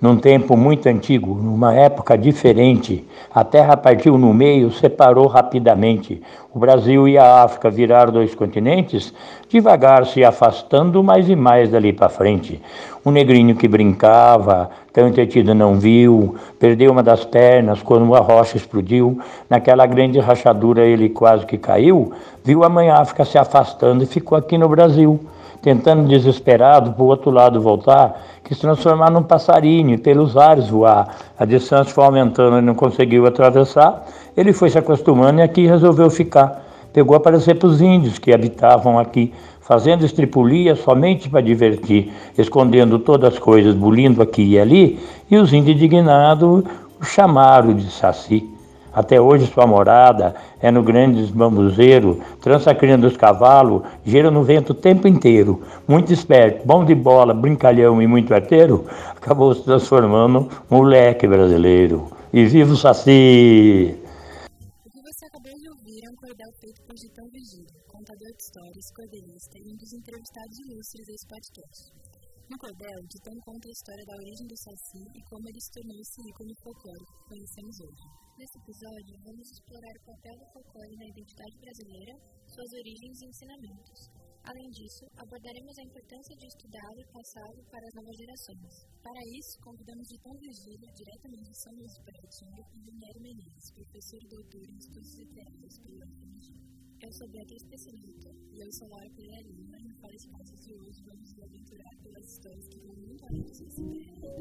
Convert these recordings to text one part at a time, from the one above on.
num tempo muito antigo, numa época diferente. A terra partiu no meio, separou rapidamente. O Brasil e a África viraram dois continentes, devagar se afastando mais e mais dali para frente. Um negrinho que brincava, tão entretido não viu, perdeu uma das pernas quando a rocha explodiu. Naquela grande rachadura ele quase que caiu, viu a mãe África se afastando e ficou aqui no Brasil, tentando desesperado para o outro lado voltar, quis transformar num passarinho e pelos ares voar. A distância foi aumentando e não conseguiu atravessar. Ele foi se acostumando e aqui resolveu ficar. Pegou a aparecer para os índios que habitavam aqui, fazendo estripulia somente para divertir, escondendo todas as coisas, bulindo aqui e ali, e os índios indignados o chamaram de Saci. Até hoje sua morada é no grande bambuzeiro, trança a crina dos cavalos, gira no vento o tempo inteiro. Muito esperto, bom de bola, brincalhão e muito arteiro, acabou se transformando moleque brasileiro. E viva o Saci! O que você acabou de ouvir é um cordel feito por Gitão Virgílio, contador de histórias, cordelista e um dos entrevistados ilustres desse podcast. No cordel, Gitão conta a história da origem do Saci e como ele se tornou esse ícone folclórico que conhecemos hoje. Nesse episódio, vamos explorar o papel do folclore na identidade brasileira, suas origens e ensinamentos. Além disso, abordaremos a importância de estudá-lo e passá-lo para as novas gerações. Para isso, convidamos Gitão Virgílio, diretamente de São Luís do Paraitinga, e Nero Menezes, professor e doutor em estudos literários pela UFMG. Eu sou Beatriz Pessinito e eu sou Laura Pereira Lima, e no Fala Espaços de hoje vamos nos aventurar pelas histórias que vão muito além dos receberem e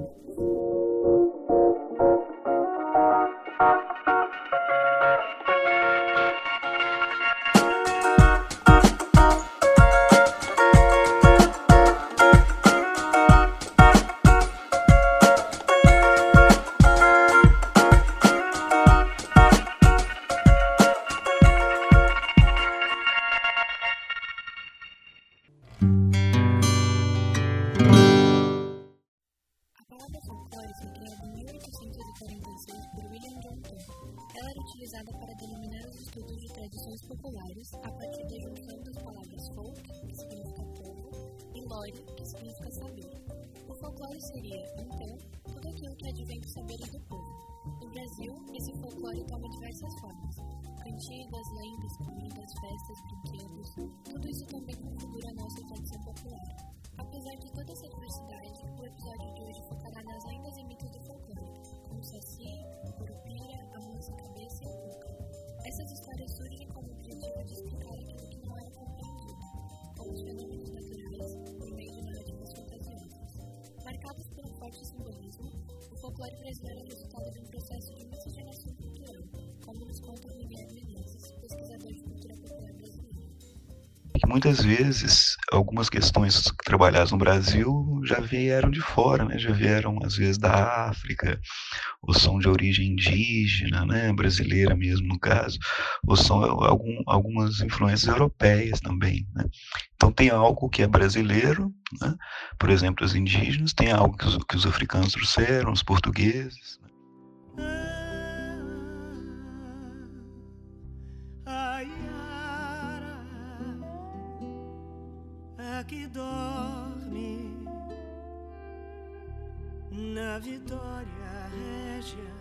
utilizada para denominar os estudos de tradições populares a partir da junção das palavras folk, que significa povo, e lore, que significa saber. O folclore seria, então, tudo aquilo que advém dos saberes do povo. No Brasil, esse folclore toma diversas formas: cantigas, lendas, comidas, festas, brinquedos, tudo isso também configura a nossa tradição popular. Apesar de toda essa diversidade, o episódio de hoje focará nas lendas e mitos do folclore, como o Saci, o Curupira, a Mula Sem Cabeça e o Cuca. Essas histórias surgem com o objetivo de explicar aquilo que não era compreendido, como os fenômenos naturais, por meio de narrativas fantasiosas. Marcados por um forte simbolismo, o folclore brasileiro é resultado de um processo de miscigenação cultural, como nos conta o Nero Menezes, pesquisador de cultura popular brasileira. Muitas vezes, algumas questões trabalhadas no Brasil já vieram de fora, né? Já vieram, às vezes, da África, ou são de origem indígena, né? Brasileira mesmo, no caso, ou são algumas influências europeias também, né? Então, tem algo que é brasileiro, né? Por exemplo, os indígenas, tem algo que os africanos trouxeram, os portugueses, né? Que dorme na Vitória Régia.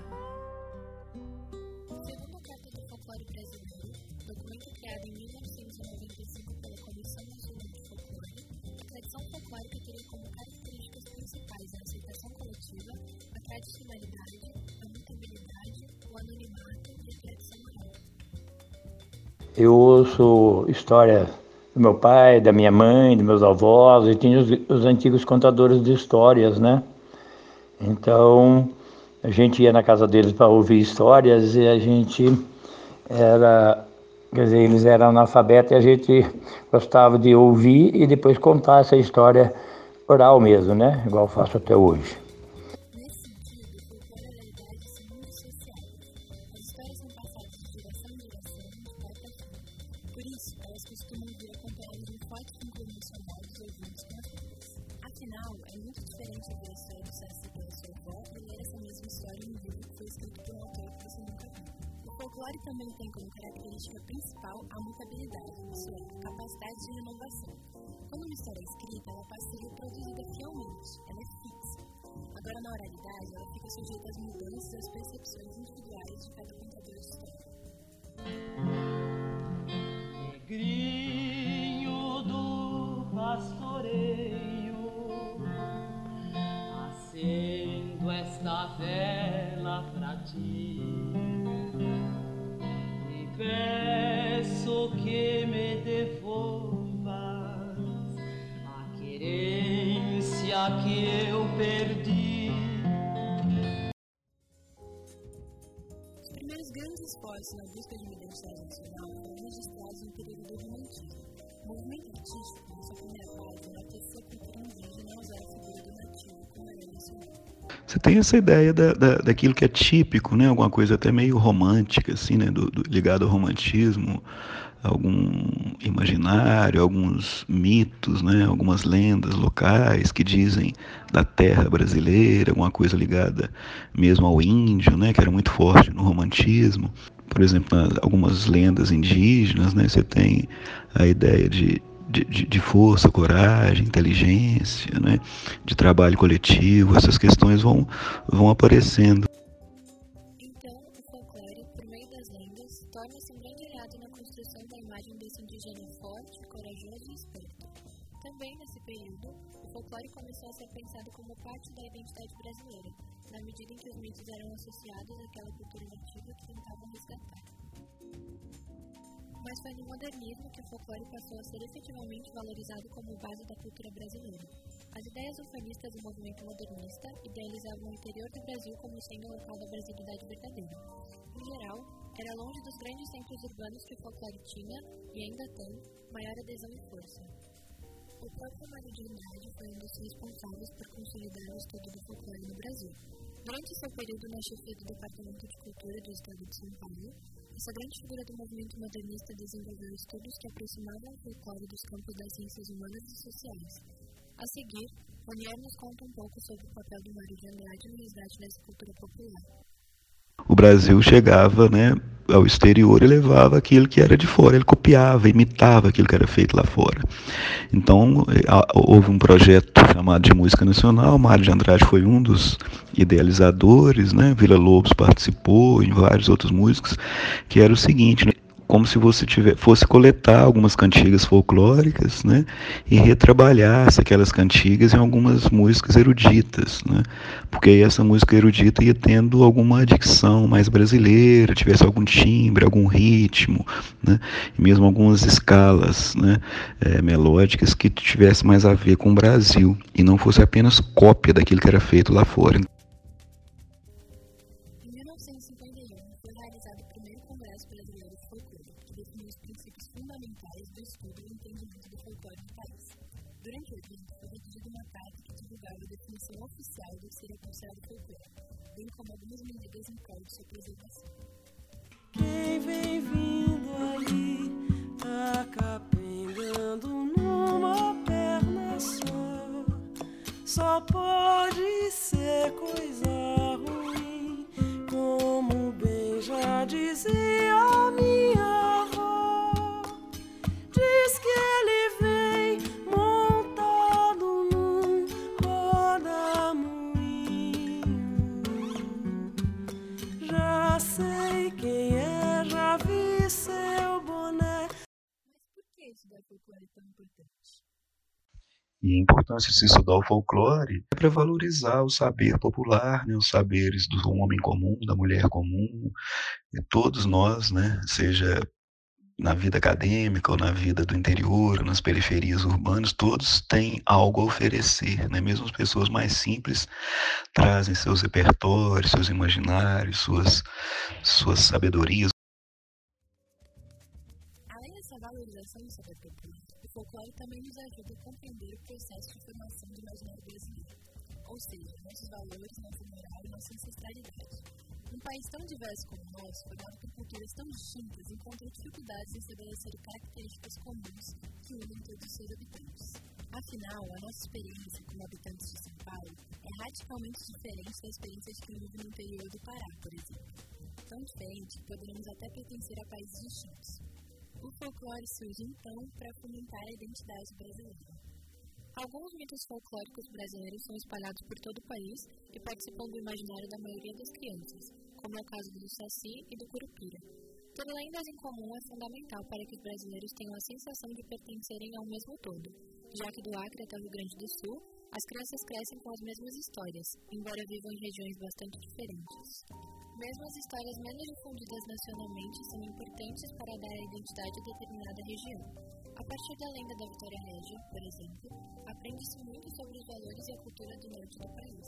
Segundo a Carta do Folclore Brasileiro, documento criado em 1995 pela Comissão Nacional de Folclore, a tradição folclórica teria como características principais a aceitação coletiva, a tradicionalidade, a mutabilidade, o anonimato e a tradição oral. Eu ouço história do meu pai, da minha mãe, dos meus avós, e tinha os antigos contadores de histórias, né? Então, a gente ia na casa deles para ouvir histórias e a gente era, quer dizer, eles eram analfabetos e a gente gostava de ouvir e depois contar essa história oral mesmo, né? Igual eu faço até hoje. Nesse sentido, o folclore é realidade são muito sociais. As histórias são passadas de geração em geração, de pai para filho. Por isso, elas costumam vir acompanhadas de um forte vínculo emocional dos ouvintes com as filhas. Afinal, é muito diferente ver a história do Saci pela sua avó e ler essa mesma história em um livro que foi escrito por um autor que você nunca viu. O folclore também tem como característica principal a mutabilidade, isso é, a capacidade de inovação. Quando uma história é escrita, ela passa a ser reproduzida fielmente, ela é fixa. Agora, na oralidade, ela fica sujeita às mudanças das percepções individuais de cada contador de história. Negrinho do pastoreio, acendo esta vela pra ti e peço que me devolvas a querência que eu perdi. Os primeiros grandes esforços na busca de uma identidade nacional foram registrados no período do romantismo. O movimento artístico, na sua primeira fase, era tecer a cultura indígena ao usar a figura do nativo como herói nacional. Você tem essa ideia daquilo que é típico, né? Alguma coisa até meio romântica, assim, né? Ligado ao romantismo, algum imaginário, alguns mitos, né? Algumas lendas locais que dizem da terra brasileira, alguma coisa ligada mesmo ao índio, né? Que era muito forte no romantismo. Por exemplo, algumas lendas indígenas, né? Você tem a ideia de força, coragem, inteligência, né? De trabalho coletivo, essas questões vão aparecendo. Então, o folclore, por meio das lendas, torna-se um grande aliado na construção da imagem desse indígena forte, corajoso e esperto. Também, nesse período, o folclore começou a ser pensado como parte da identidade brasileira, na medida em que os mitos eram associados àquela cultura nativa que tentavam resgatar. Mas foi no modernismo que o folclore passou a ser efetivamente valorizado como base da cultura brasileira. As ideias ufanistas do movimento modernista idealizavam o interior do Brasil como sendo o local da brasilidade verdadeira. Em geral, era longe dos grandes centros urbanos que o folclore tinha, e ainda tem, maior adesão e força. O próprio Mário de Andrade foi um dos responsáveis por consolidar o estudo do folclore no Brasil. Durante seu período na chefia do Departamento de Cultura do Estado de São Paulo, essa grande figura do movimento modernista desenvolveu estudos que aproximavam o folclore dos campos das ciências humanas e sociais. A seguir, Ranier nos conta um pouco sobre o papel do Mário de Andrade no resgate dessa cultura popular. O Brasil chegava, né, ao exterior e levava aquilo que era de fora, ele copiava, imitava aquilo que era feito lá fora. Então, houve um projeto chamado de Música Nacional, Mário de Andrade foi um dos idealizadores, né, Vila Lobos participou, em vários outros músicos, que era o seguinte, né, como se você fosse coletar algumas cantigas folclóricas, né, e retrabalhasse aquelas cantigas em algumas músicas eruditas, né, porque aí essa música erudita ia tendo alguma dicção mais brasileira, tivesse algum timbre, algum ritmo, né, e mesmo algumas escalas, né, melódicas que tivesse mais a ver com o Brasil e não fosse apenas cópia daquilo que era feito lá fora. Em 1951, foi realizado o primeiro Congresso Brasileiro de Folclore, que definiu os princípios fundamentais do estudo e entendimento do folclore no país. Durante o evento, foi redigida uma carta que divulgava a definição oficial do que seria considerado folclore, bem como algumas medidas em prol de sua preservação. Quem vem vindo aí, tá capengando numa perna só pode ser coisa ruim, como bem já dizia minha avó. Diz que ele vem montado num rodamuinho. Já sei quem é, já vi seu boné. Mas por que estudar folclore é tão importante? E a importância de se estudar o folclore é para valorizar o saber popular, né, os saberes do homem comum, da mulher comum, de todos nós, né, seja na vida acadêmica ou na vida do interior, ou nas periferias urbanas, todos têm algo a oferecer, né? Mesmo as pessoas mais simples trazem seus repertórios, seus imaginários, suas sabedorias. Além dessa valorização do saber popular, o folclore também nos ajuda a compreender o processo de formação do imaginário brasileiro, ou seja, nossos valores, nossa moral e nossa ancestralidade. Um país tão diverso como o nosso, formado por culturas tão distintas, encontra dificuldades em estabelecer características comuns que unem todos os seus habitantes. Afinal, a nossa experiência como habitantes de São Paulo é radicalmente diferente da experiência de quem vive no interior do Pará, por exemplo. Tão diferente que poderíamos até pertencer a países distintos. O folclore surge, então, para fomentar a identidade brasileira. Alguns mitos folclóricos brasileiros são espalhados por todo o país e participam do imaginário da maioria das crianças, como é o caso do Saci e do Curupira. Ter lendas em comum é fundamental para que os brasileiros tenham a sensação de pertencerem ao mesmo todo, já que do Acre até o Rio Grande do Sul, as crianças crescem com as mesmas histórias, embora vivam em regiões bastante diferentes. Mesmo as histórias menos difundidas nacionalmente são importantes para dar a identidade a determinada região. A partir da lenda da Vitória Régia, por exemplo, aprende-se muito sobre os valores e a cultura do norte do país.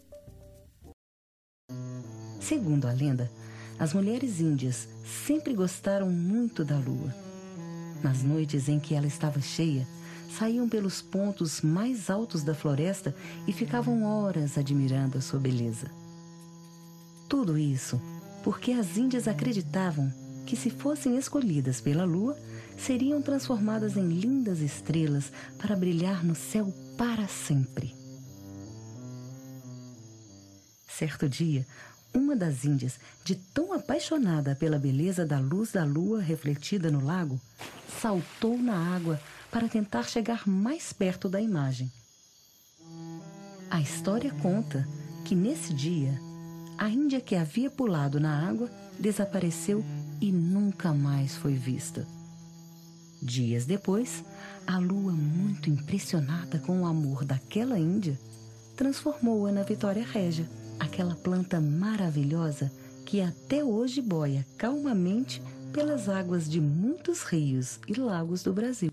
Segundo a lenda, as mulheres índias sempre gostaram muito da lua. Nas noites em que ela estava cheia, saíam pelos pontos mais altos da floresta e ficavam horas admirando a sua beleza. Tudo isso porque as índias acreditavam que, se fossem escolhidas pela lua, seriam transformadas em lindas estrelas para brilhar no céu para sempre. Certo dia, uma das índias, de tão apaixonada pela beleza da luz da lua refletida no lago, saltou na água para tentar chegar mais perto da imagem. A história conta que, nesse dia, a índia que havia pulado na água desapareceu e nunca mais foi vista. Dias depois, a lua, muito impressionada com o amor daquela índia, transformou-a na Vitória Régia, aquela planta maravilhosa que até hoje boia calmamente pelas águas de muitos rios e lagos do Brasil.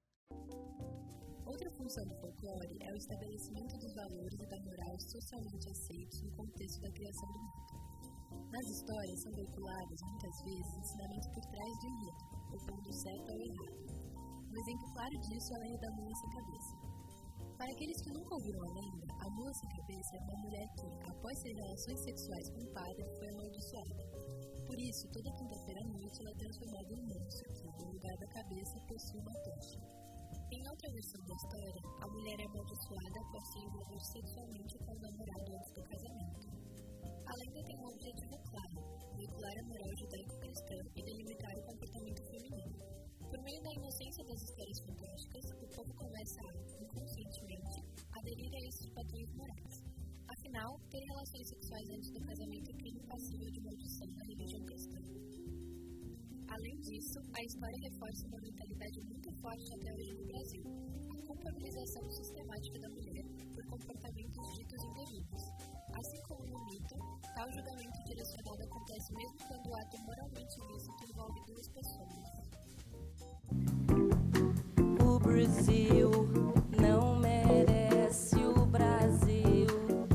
Outra função do folclore é o estabelecimento dos valores e da moral socialmente aceitos no contexto da criação do mito. Nas histórias são veiculados, muitas vezes, ensinamentos por trás do enredo, opondo o certo ao errado. Um exemplo claro disso é a lenda da mula sem cabeça. Para aqueles que nunca ouviram a lenda, a mula sem cabeça é uma mulher que, após ter relações sexuais com um padre, foi amaldiçoada. Por isso, toda quinta-feira à noite ela é transformada em um monstro que, no lugar da cabeça, possui uma tocha. Em outra versão da história, a mulher é amaldiçoada após se envolver sexualmente com o namorado antes do casamento. A lenda tem um objetivo claro: veicular a moral judaico-cristã e delimitar o comportamento feminino. Por meio da inocência das histórias fantásticas, o povo começa a, inconscientemente, aderir a esses padrões morais. Afinal, ter relações sexuais antes do casamento é crime passível de maldição na religião cristã. Além disso, a história reforça uma mentalidade muito forte até hoje no Brasil: a culpabilização sistemática da mulher por comportamentos ditos indevidos. Assim como no mito, tal julgamento direcionado acontece mesmo quando o ato moralmente ilícito envolve duas pessoas. O Brasil não merece o Brasil.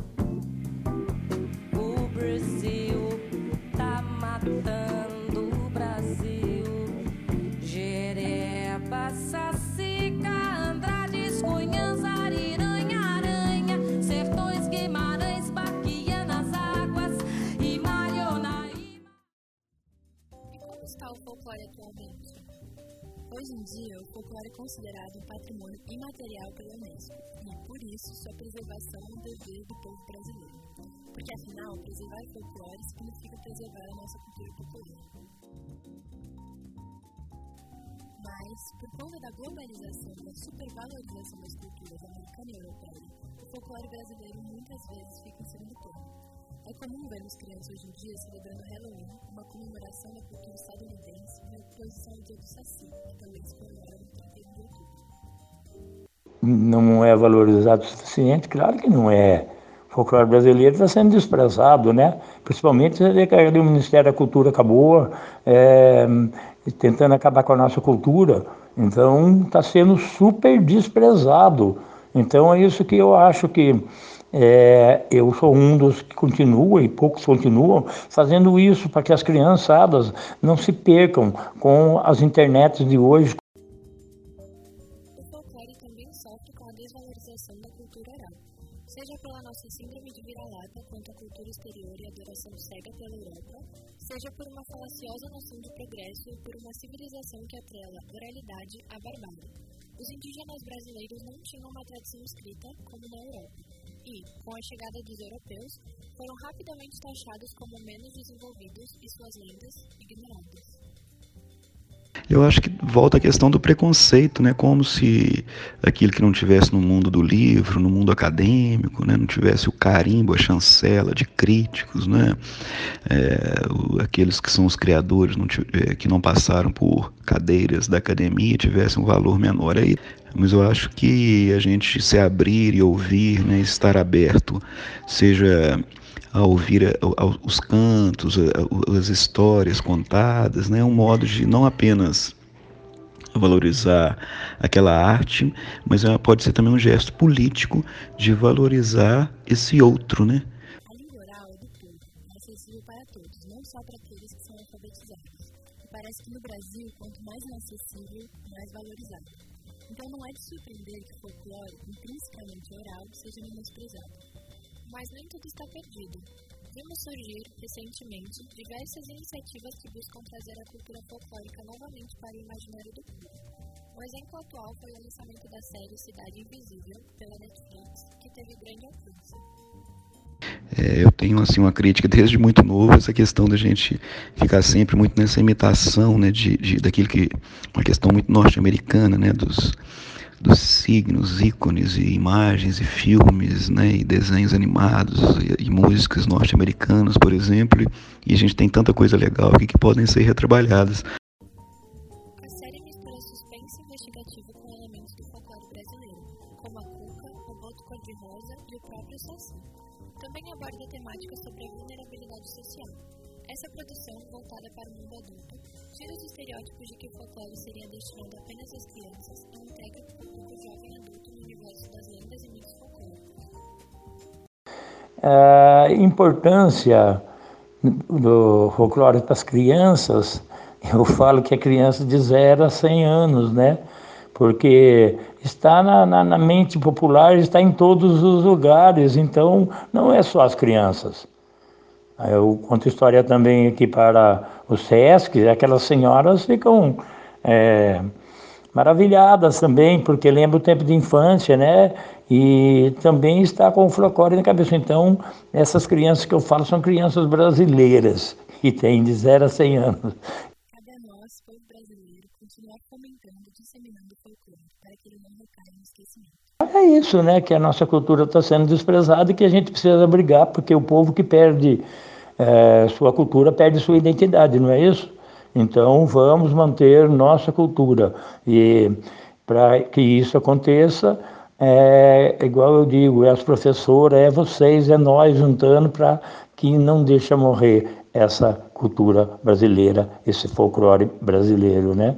O Brasil tá matando o Brasil. Jereba, Sacica, Andrades, Cunhãs, Ariranha, Aranha, Sertões, Guimarães, Baquianas, Águas e Marionaíba. E como está o folclore atualmente? Hoje em dia, o folclore é considerado um patrimônio imaterial pela Unesco, e, por isso, sua preservação é um dever do povo brasileiro. Porque, afinal, preservar o folclore significa preservar a nossa cultura popular. Mas, por conta da globalização e da supervalorização das culturas americana e europeia, o folclore brasileiro muitas vezes fica em segundo plano. É comum vermos crianças hoje em dia celebrando Halloween, uma comemoração da cultura estadunidense, em oposição ao Dia do Saci, que também se comemora no 31 de outubro. Não é valorizado o suficiente? Claro que não é. O folclore brasileiro está sendo desprezado, né? Principalmente você vê que o Ministério da Cultura acabou tentando acabar com a nossa cultura. Então, está sendo super desprezado. Então, é isso que eu acho que eu sou um dos que continua, e poucos continuam, fazendo isso para que as criançadas não se percam com as internets de hoje. O folclore também sofre com a desvalorização da cultura oral, seja pela nossa síndrome de vira-lata quanto à cultura exterior e adoração cega pela Europa, seja por uma falaciosa noção de progresso e por uma civilização que atrela oralidade à barbárie. Os indígenas brasileiros não tinham uma tradição escrita como na Europa, e, com a chegada dos europeus, foram rapidamente taxados como menos desenvolvidos e suas lendas ignoradas. Eu acho que volta a questão do preconceito, né? Como se aquilo que não tivesse no mundo do livro, no mundo acadêmico, né? Não tivesse o carimbo, a chancela de críticos, né? Aqueles que são os criadores, que não passaram por cadeiras da academia, tivessem um valor menor. Mas eu acho que a gente se abrir e ouvir, né? Estar aberto, seja a ouvir os cantos, as histórias contadas, né? Um modo de não apenas valorizar aquela arte, mas ela pode ser também um gesto político de valorizar esse outro, né? A língua oral é do povo, é acessível para todos, não só para aqueles que são alfabetizados. E parece que no Brasil, quanto mais inacessível, mais valorizado. Então não é de surpreender que o folclore, intrinsecamente oral, seja menosprezado. Mas nem tudo está perdido. Vimos surgir, recentemente, diversas iniciativas que buscam trazer a cultura folclórica novamente para o imaginário do povo. O exemplo atual foi o lançamento da série Cidade Invisível, pela Netflix, que teve grande alcance. Eu tenho assim uma crítica desde muito novo, essa questão da gente ficar sempre muito nessa imitação, né, daquilo que uma questão muito norte-americana, né, dos signos, ícones e imagens e filmes, né, e desenhos animados e músicas norte-americanas, por exemplo, e a gente tem tanta coisa legal aqui que podem ser retrabalhadas. A série mistura suspense investigativo com elementos do folclore brasileiro, como a cuca, o boto cor-de-rosa e o próprio saci. Também aborda temáticas sobre a vulnerabilidade social. Essa produção, voltada para o mundo adulto, tira os estereótipos de que o folclore seria destinado apenas às crianças e integra o público jovem adulto no universo das lendas e mitos folclóricos. A importância do folclore para as crianças, eu falo que é criança de 0 a 100 anos, né? Porque está na mente popular, está em todos os lugares, então não é só as crianças. Eu conto história também aqui para o SESC, aquelas senhoras ficam maravilhadas também, porque lembra o tempo de infância, né? E também está com o folclore na cabeça. Então, essas crianças que eu falo são crianças brasileiras, que têm de 0 a 100 anos. Cabe a nós, povo brasileiro, continuar fomentando e disseminando o folclore, para que ele não recaia no esquecimento. É isso, né? Que a nossa cultura está sendo desprezada e que a gente precisa brigar, porque o povo que perde sua cultura perde sua identidade, não é isso? Então vamos manter nossa cultura. E para que isso aconteça, igual eu digo, é as professoras, é vocês, é nós juntando para que não deixe morrer essa cultura brasileira, esse folclore brasileiro, né?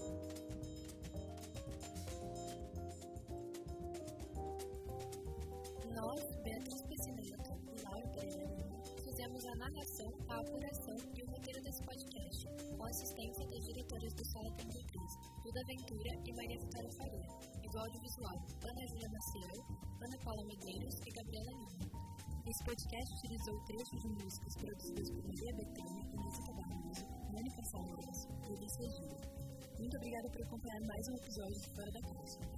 Fizemos a narração, a apuração e o roteiro desse podcast, com assistência das diretoras do Sala 33, Duda Ventura e Maria Vitória Faria, e do audiovisual, Ana Júlia Maciel, Ana Paula Medeiros e Gabriela Lima. Esse podcast utilizou trechos de músicas produzidas por Maria Bethânia, Inêsita Barroso, Mônica Salmoras e Ulisses Júlia. Muito obrigada por acompanhar mais um episódio de Fora da Caixa.